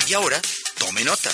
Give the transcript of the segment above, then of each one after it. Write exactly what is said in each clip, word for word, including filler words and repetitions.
Y ahora, tome nota.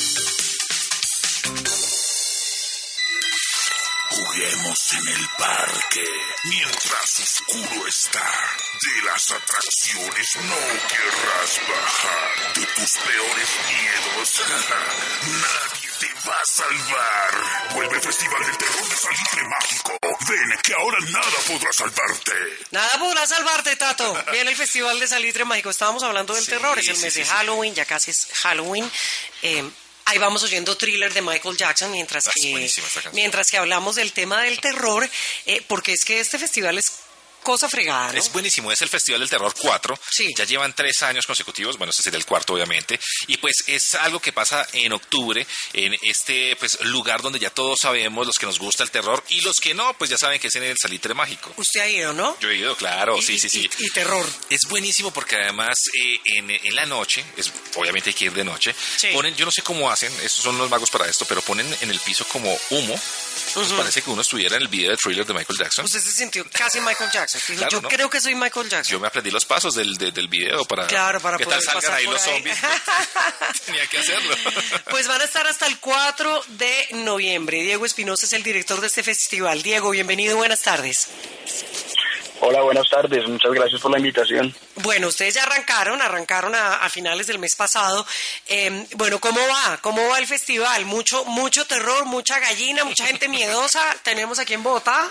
Juguemos en el parque mientras oscuro está. De las atracciones no querrás bajar. De tus peores miedos, nadie te va a salvar. Vuelve el Festival del Terror de Salitre Mágico. Ven, que ahora nada podrá salvarte. Nada podrá salvarte, Tato. Viene el Festival de Salitre Mágico. Estábamos hablando del Sí, terror. Es el sí, mes sí, de sí. Halloween. Ya casi es Halloween. Eh, Ahí vamos oyendo Thriller de Michael Jackson mientras Ah, es que, buenísima esta canción. mientras que hablamos del tema del terror, eh, porque es que este festival es cosa fregada, ¿no? Es buenísimo, es el Festival del Terror cuatro. Sí. Ya llevan tres años consecutivos, bueno, este sería el cuarto obviamente, y pues es algo que pasa en octubre, en este pues lugar donde ya todos sabemos, los que nos gusta el terror, y los que no, pues ya saben que es en el Salitre Mágico. Usted ha ido, ¿no? Yo he ido, claro, Y- sí, sí, sí. Y, y terror. Es buenísimo porque además eh, en, en la noche, es, obviamente hay que ir de noche, Sí. ponen, yo no sé cómo hacen, estos son los magos para esto, pero ponen en el piso como humo, pues Ujú. parece que uno estuviera en el video de Thriller de Michael Jackson. Usted se sintió casi Michael Jackson. Dijo, Claro, yo ¿no? creo que soy Michael Jackson. Yo me aprendí los pasos del, de- del video para, Claro, para ¿qué tal poder salgan pasar ahí por los ahí. zombies? Tenía que hacerlo. Pues van a estar hasta el cuatro de noviembre. Diego Espinosa es el director de este festival. Diego, bienvenido, buenas tardes. Hola, buenas tardes. Muchas gracias por la invitación. Bueno, ustedes ya arrancaron, arrancaron a, a finales del mes pasado. Eh, bueno, ¿cómo va? ¿Cómo va el festival? Mucho, mucho terror, mucha gallina, mucha gente miedosa. Tenemos aquí en Bogotá.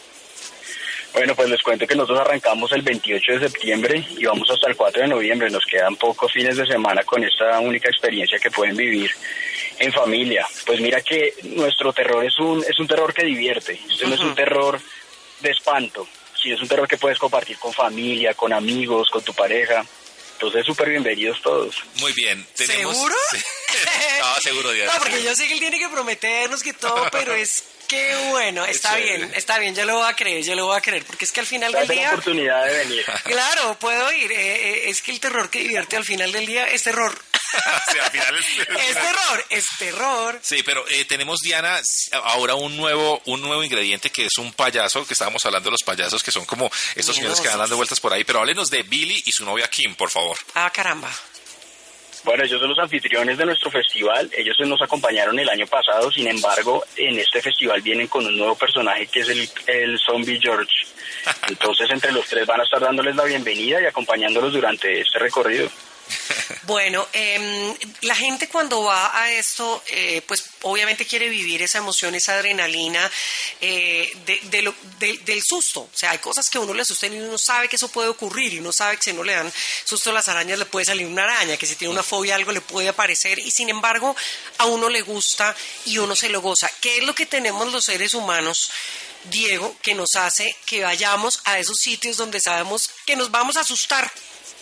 Bueno, pues les cuento que nosotros arrancamos el veintiocho de septiembre y vamos hasta el cuatro de noviembre. Nos quedan pocos fines de semana con esta única experiencia que pueden vivir en familia. Pues mira que nuestro terror es un es un terror que divierte. Este no es un terror de espanto. Sí, es un terror que puedes compartir con familia, con amigos, con tu pareja. Entonces, súper bienvenidos todos. Muy bien. Tenemos, ¿Seguro? Sí. No, seguro, Diana. No, porque yo sé que él tiene que prometernos que todo, pero es que bueno, Qué está chévere. bien, está bien, yo lo voy a creer, yo lo voy a creer, porque es que al final del Date la día... oportunidad de venir. Claro, puedo ir. eh, eh, es que el terror que divierte al final del día es terror. Sí, al final es- Es terror, es terror. Sí, pero eh, tenemos, Diana, ahora un nuevo un nuevo ingrediente que es un payaso, que estábamos hablando de los payasos, que son como estos señores que van dando vueltas por ahí, pero háblenos de Billy y su novia Kim, por favor. Ah, caramba. Bueno, ellos son los anfitriones de nuestro festival. Ellos nos acompañaron el año pasado. Sin embargo, en este festival vienen con un nuevo personaje que es el, el Zombie George. Entonces, entre los tres van a estar dándoles la bienvenida y acompañándolos durante este recorrido. Bueno, eh, la gente cuando va a esto, eh, pues obviamente quiere vivir esa emoción, esa adrenalina eh, de, de lo- de- del susto. O sea, hay cosas que a uno le asustan y uno sabe que eso puede ocurrir y uno sabe que si no le dan susto a las arañas le puede salir una araña, que si tiene una fobia algo le puede aparecer y sin embargo a uno le gusta y uno se lo goza. ¿Qué es lo que tenemos los seres humanos, Diego, que nos hace que vayamos a esos sitios donde sabemos que nos vamos a asustar?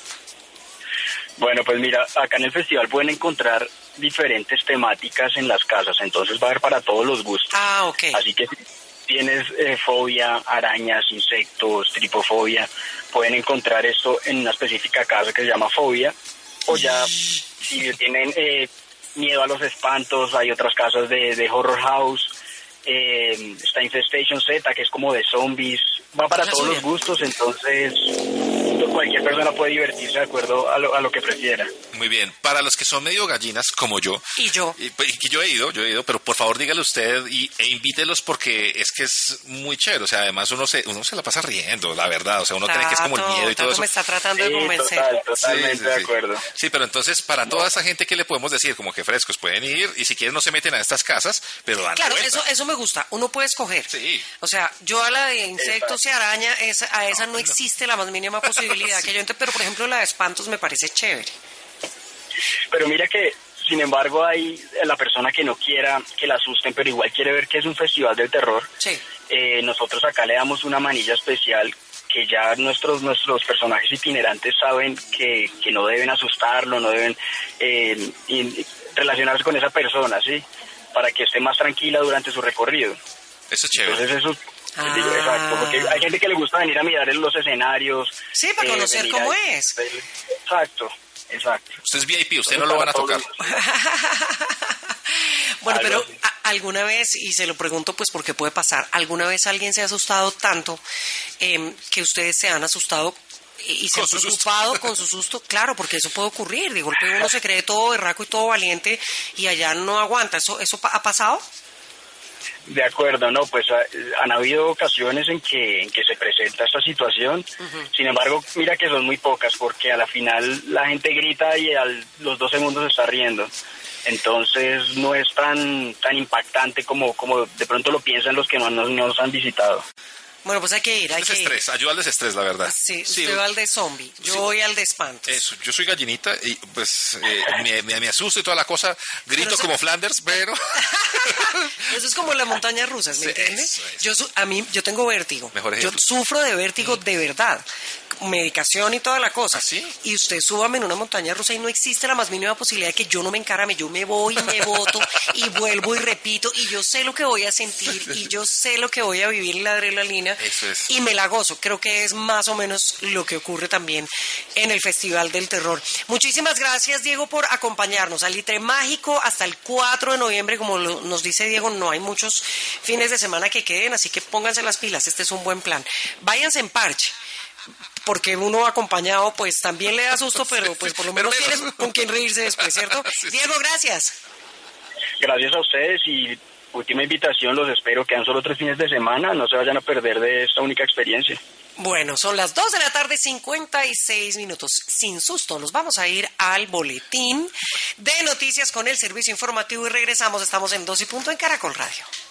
Bueno, pues mira, acá en el festival pueden encontrar diferentes temáticas en las casas. Entonces, va a haber para todos los gustos. Ah, ok. Así que si tienes eh, fobia, arañas, insectos, tripofobia, pueden encontrar esto en una específica casa que se llama fobia. O ya, si tienen eh, miedo a los espantos, hay otras casas de, de horror house. Eh, está Infestation Z, que es como de zombies. Va para La todos suya. los gustos, entonces cualquier persona puede divertirse de acuerdo a lo, a lo que prefiera. Muy bien. Para los que son medio gallinas, como yo, Y yo. y, pues, y que yo he ido, yo he ido, pero por favor dígale usted y, e invítelos porque es que es muy chévere. O sea, además uno se uno se la pasa riendo, la verdad. O sea, uno cree que es como el Tato, miedo y todo Tato eso. me está tratando de Sí, convencer. total, Sí, totalmente sí, de sí. acuerdo. Sí, pero entonces para toda esa gente, ¿qué le podemos decir? Como que frescos, pueden ir y si quieren no se meten a estas casas, pero dan la Claro, vuelta. eso, eso me gusta. Uno puede escoger. Sí. O sea, yo a la de insectos y araña, esa, a esa no existe la más mínima posibilidad que yo entre, pero por ejemplo la de espantos me parece chévere. Pero mira que, sin embargo, hay la persona que no quiera que la asusten, pero igual quiere ver que es un festival del terror. Sí. Eh, nosotros acá le damos una manilla especial que ya nuestros nuestros personajes itinerantes saben que, que no deben asustarlo, no deben eh, in- relacionarse con esa persona, ¿sí? Para que esté más tranquila durante su recorrido. Eso es chévere. Entonces eso, Ah. digo, exacto, porque hay gente que le gusta venir a mirar en los escenarios. Sí, para conocer venir cómo a- es. Exacto, exacto. Usted es V I P, usted no Entonces, lo van a para tocar. todos. Bueno, Algo pero así. a- alguna vez, y se lo pregunto pues porque puede pasar, ¿alguna vez alguien se ha asustado tanto eh, que ustedes se han asustado y se ha Con su susto. preocupado con su susto, claro, porque eso puede ocurrir. De golpe uno se cree todo berraco y todo valiente y allá no aguanta. ¿Eso, eso pa- ha pasado? De acuerdo, no, pues ha- han habido ocasiones en que, en que se presenta esta situación. Sin embargo, mira que son muy pocas, porque a la final la gente grita y a los dos segundos se está riendo. Entonces no es tan tan impactante como, como de pronto lo piensan los que no nos, nos han visitado. Bueno, pues hay que ir, hay que ir. Desestrés, ayuda al desestrés, la verdad. Sí, usted va al de zombie, yo Sí. voy al de espantos. Eso, yo soy gallinita y pues eh, me, me, me asusto y toda la cosa, grito Pero eso- como Flanders, pero... Eso es como las montañas rusas, ¿me Sí, entiendes? eso es. Yo su- a mí yo tengo vértigo. Mejor Yo ejemplo. sufro de vértigo de verdad. Medicación y toda la cosa. ¿Ah, sí? Y usted súbame en una montaña rusa y no existe la más mínima posibilidad de que yo no me encarame. Yo me voy y me boto y vuelvo y repito y yo sé lo que voy a sentir y yo sé lo que voy a vivir en la adrenalina. Eso es. Y me la gozo. Creo que es más o menos lo que ocurre también en el Festival del Terror. Muchísimas gracias, Diego, por acompañarnos. Salitre Mágico hasta el cuatro de noviembre, como lo- nos dice Diego, no hay muchos fines de semana que queden, así que pónganse las pilas, este es un buen plan. Váyanse en parche, porque uno acompañado pues también le da susto, pero pues por lo Pero menos menos. tienes con quien reírse después, ¿cierto? Sí, sí. Diego, gracias. Gracias a ustedes y última invitación, los espero, quedan solo tres fines de semana, no se vayan a perder de esta única experiencia. Bueno, son las dos de la tarde, cincuenta y seis minutos. Sin susto, nos vamos a ir al boletín de noticias con el servicio informativo y regresamos. Estamos en dos y punto en Caracol Radio.